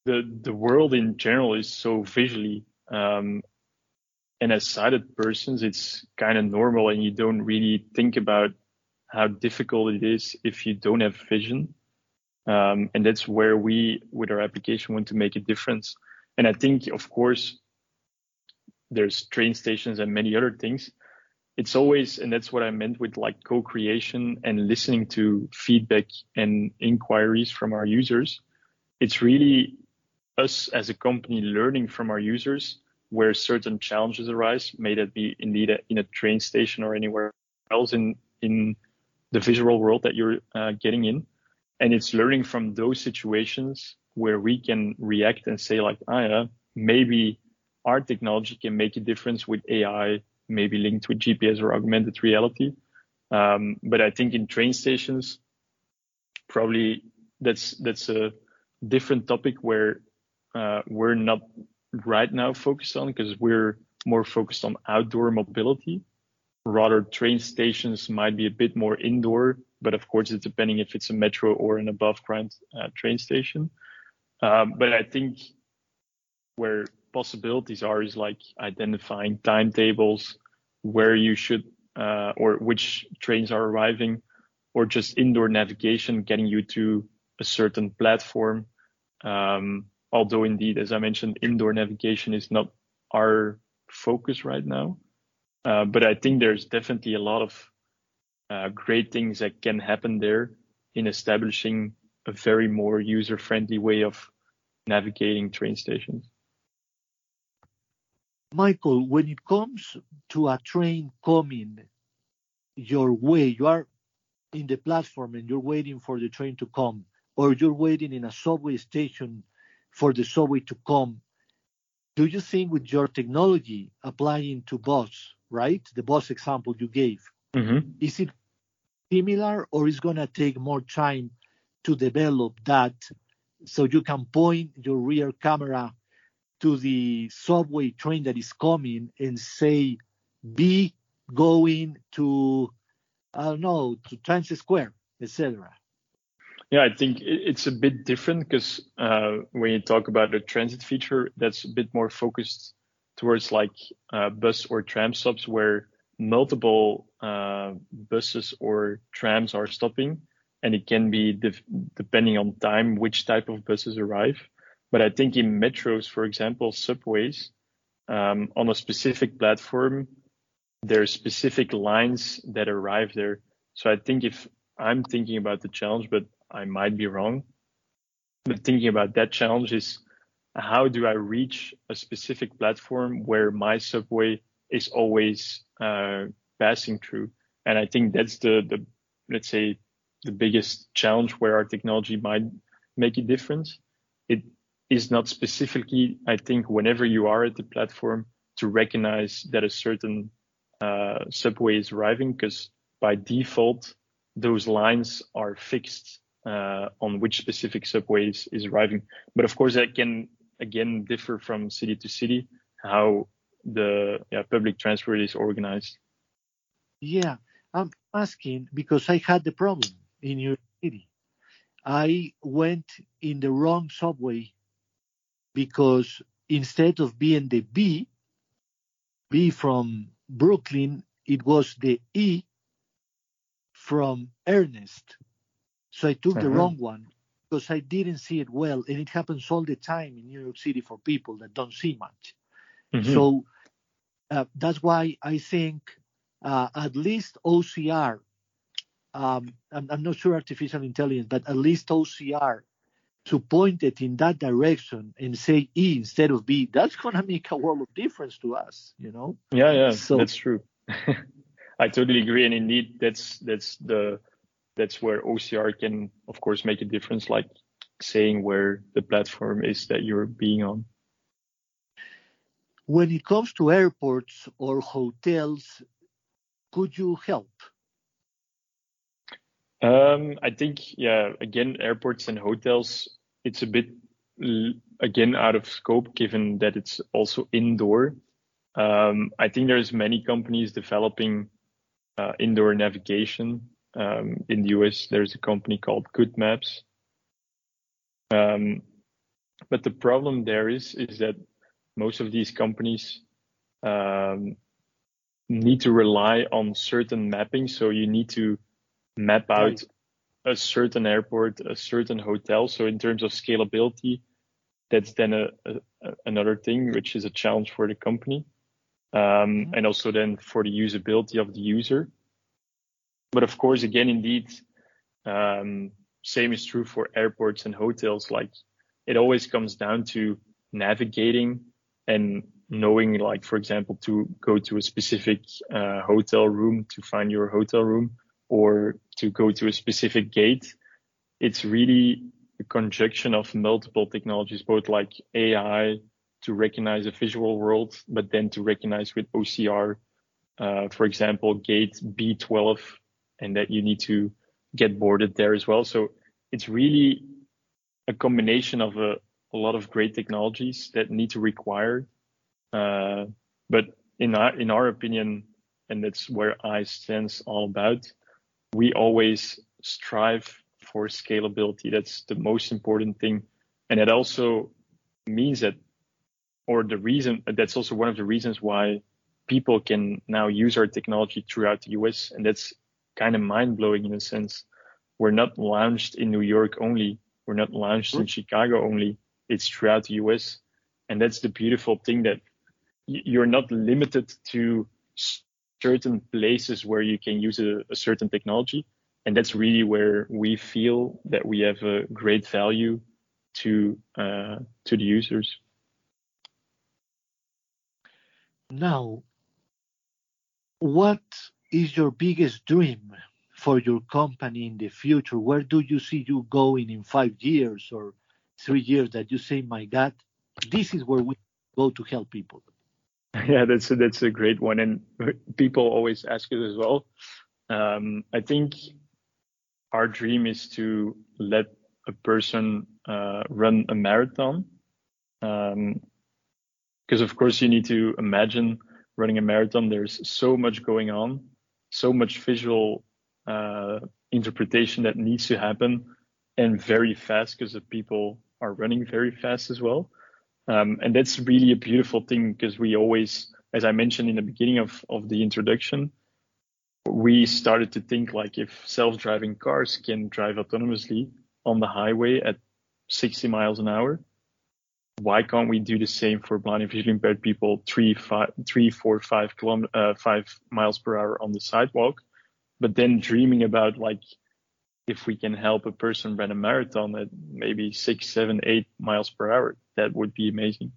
the world in general is so visually, and as sighted persons, it's kind of normal, and you don't really think about how difficult it is if you don't have vision. And that's where we, with our application, want to make a difference. And I think, of course, there's train stations and many other things. It's always, and that's what I meant with like co-creation and listening to feedback and inquiries from our users. It's really us as a company learning from our users where certain challenges arise, may that be indeed in a train station or anywhere else in the visual world that you're getting in. And it's learning from those situations where we can react and say like, maybe our technology can make a difference with AI, maybe linked with GPS or augmented reality. But I think in train stations, probably that's a different topic where we're not right now focused on, because we're more focused on outdoor mobility. Rather, train stations might be a bit more indoor, but of course it's depending if it's a metro or an above ground train station. But I think where possibilities are is like identifying timetables, where you should or which trains are arriving, or just indoor navigation getting you to a certain platform. Although indeed, as I mentioned, indoor navigation is not our focus right now. But I think there's definitely a lot of great things that can happen there in establishing a very more user-friendly way of navigating train stations. Michael, when it comes to a train coming your way, you are in the platform and you're waiting for the train to come, or you're waiting in a subway station for the subway to come, do you think with your technology applying to bus, right? The bus example you gave, is it similar, or is going to take more time to develop that so you can point your rear camera to the subway train that is coming and say, be going to, I don't know, to Times Square, etc.? Yeah, I think it's a bit different because when you talk about the transit feature, that's a bit more focused towards like bus or tram stops where multiple buses or trams are stopping, and it can be depending on time which type of buses arrive. But I think in metros, for example, subways, on a specific platform, there are specific lines that arrive there. So I think if I'm thinking about the challenge, but I might be wrong, but thinking about that challenge is how do I reach a specific platform where my subway is always passing through? And I think that's the let's say the biggest challenge where our technology might make a difference. It is not specifically, I think, whenever you are at the platform to recognize that a certain subway is arriving, because by default, those lines are fixed on which specific subways is arriving. But of course, that can, again, differ from city to city, how the public transport is organized. Yeah, I'm asking because I had the problem in New York City. I went in the wrong subway because instead of being the B from Brooklyn, it was the E from Ernest. So I took the wrong one because I didn't see it well. And it happens all the time in New York City for people that don't see much. So that's why I think at least OCR, I'm not sure artificial intelligence, but at least OCR to point it in that direction and say E instead of B, that's going to make a world of difference to us, you know? Yeah, so, that's true. I totally agree. And indeed, that's where OCR can, of course, make a difference, like saying where the platform is that you're being on. When it comes to airports or hotels, could you help? I think, again, airports and hotels, it's a bit, again, out of scope, given that it's also indoor. I think there's many companies developing indoor navigation. In the US, there's a company called Good Maps. But the problem there is that most of these companies need to rely on certain mapping. So you need to map out a certain airport, a certain hotel. So in terms of scalability, that's then another thing, which is a challenge for the company. And also then for the usability of the user. But of course, again, indeed, same is true for airports and hotels. Like it always comes down to navigating and knowing, like, for example, to go to a specific hotel room to find your hotel room, or to go to a specific gate. It's really a conjunction of multiple technologies, both like AI to recognize a visual world, but then to recognize with OCR, for example, gate B12, and that you need to get boarded there as well. So it's really a combination of a lot of great technologies that need to require. But in our opinion, and that's where I stands all about, we always strive for scalability. That's the most important thing. And it also means that, or the reason, that's also one of the reasons why people can now use our technology throughout the US. And that's kind of mind blowing in a sense. We're not launched in New York only. We're not launched in Chicago only. It's throughout the US. And that's the beautiful thing, that you're not limited to certain places where you can use a certain technology. And that's really where we feel that we have a great value to the users. Now, what is your biggest dream for your company in the future? Where do you see you going in 5 years or 3 years that you say, my God, this is where we go to help people? Yeah, that's a great one. And people always ask it as well. I think our dream is to let a person run a marathon. Because of course you need to imagine running a marathon. There's so much going on, so much visual interpretation that needs to happen, and very fast, because the people are running very fast as well. And that's really a beautiful thing, because we always, as I mentioned in the beginning of the introduction, we started to think, like, if self-driving cars can drive autonomously on the highway at 60 miles an hour, why can't we do the same for blind and visually impaired people, 5 miles per hour on the sidewalk? But then dreaming about, like, if we can help a person run a marathon at maybe 6, 7, 8 miles per hour, that would be amazing.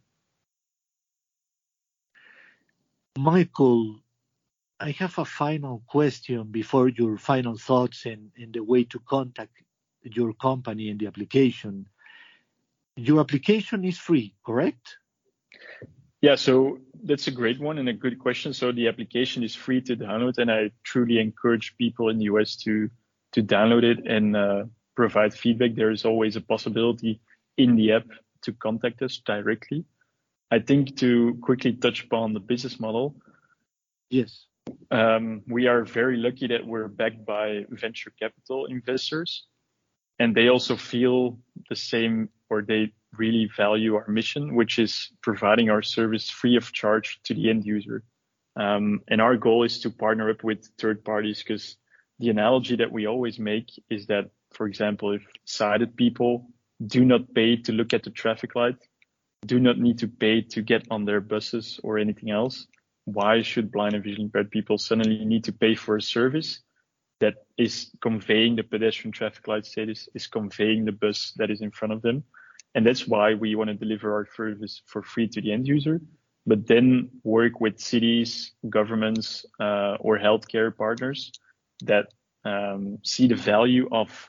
Michael, I have a final question before your final thoughts and the way to contact your company and the application. Your application is free, correct? Yeah, so that's a great one and a good question. So the application is free to download, and I truly encourage people in the US to download it and provide feedback. There is always a possibility in the app to contact us directly. I think to quickly touch upon the business model. Yes. We are very lucky that we're backed by venture capital investors, and they also feel the same, or they really value our mission, which is providing our service free of charge to the end user. And our goal is to partner up with third parties, because the analogy that we always make is that, for example, if sighted people do not pay to look at the traffic light, do not need to pay to get on their buses or anything else, why should blind and visually impaired people suddenly need to pay for a service that is conveying the pedestrian traffic light status, is conveying the bus that is in front of them? And that's why we want to deliver our service for free to the end user, but then work with cities, governments, or healthcare partners that see the value of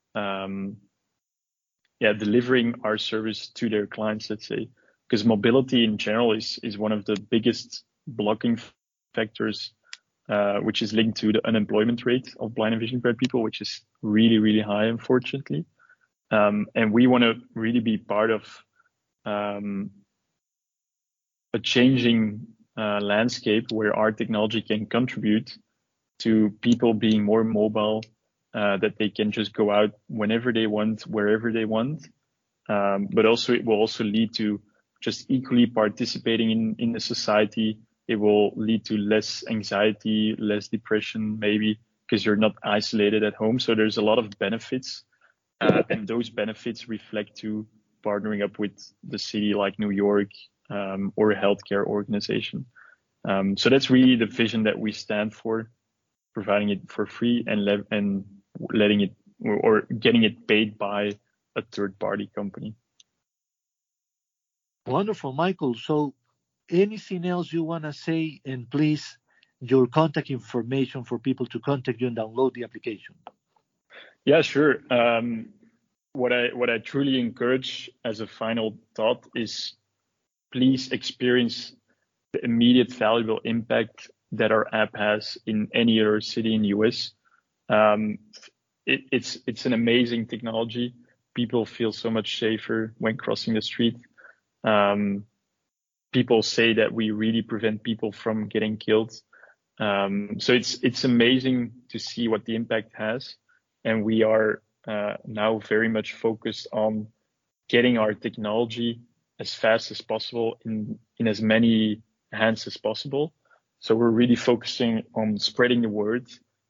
delivering our service to their clients, let's say. Because mobility in general is one of the biggest blocking factors, which is linked to the unemployment rate of blind and visually impaired people, which is really, really high, unfortunately. And we want to really be part of a changing landscape where our technology can contribute to people being more mobile, that they can just go out whenever they want, wherever they want, but also it will also lead to just equally participating in the society. It will lead to less anxiety, less depression, maybe because you're not isolated at home. So there's a lot of benefits, and those benefits reflect to partnering up with the city like New York, or a healthcare organization. So that's really the vision that we stand for, providing it for free and letting it or getting it paid by a third-party company. Wonderful, Michael. So anything else you want to say? And please, your contact information for people to contact you and download the application. Yeah, sure. What I truly encourage as a final thought is please experience the immediate valuable impact that our app has in any other city in the US. It's an amazing technology. People feel so much safer when crossing the street. People say that we really prevent people from getting killed. So it's amazing to see what the impact has. And we are now very much focused on getting our technology as fast as possible in as many hands as possible. So we're really focusing on spreading the word.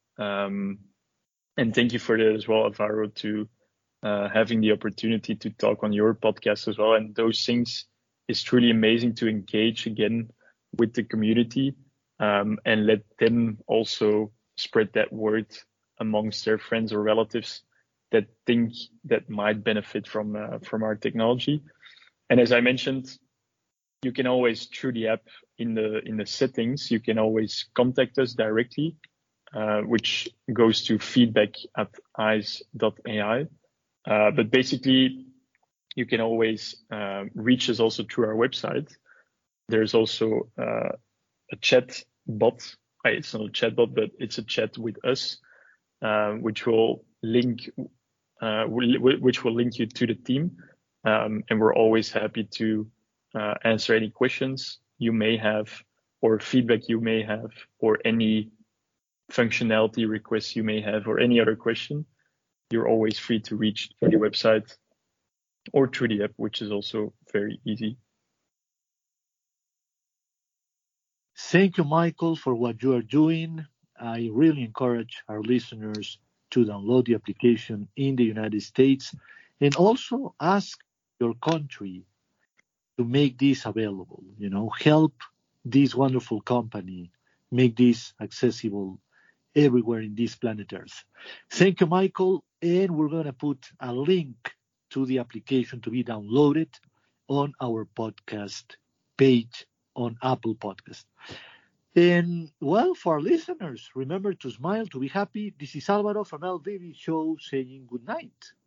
And thank you for that as well, Alvaro, to having the opportunity to talk on your podcast as well. And those things is truly amazing to engage again with the community, and let them also spread that word amongst their friends or relatives that think that might benefit from our technology. And as I mentioned, you can always, through the app in the settings, you can always contact us directly, which goes to feedback@eyes.ai. But basically, you can always reach us also through our website. There's also a chat bot. It's not a chat bot, but it's a chat with us, which will link you to the team. And we're always happy to answer any questions you may have, or feedback you may have, or any functionality requests you may have, or any other question. You're always free to reach through the website or through the app, which is also very easy. Thank you, Michael, for what you are doing. I really encourage our listeners to download the application in the United States, and also ask your country to make this available. Help this wonderful company make this accessible everywhere in this planet Earth. Thank you, Michael. And we're going to put a link to the application to be downloaded on our podcast page on Apple Podcast. And, well, for our listeners, remember to smile, to be happy. This is Alvaro from LVB Show saying good night.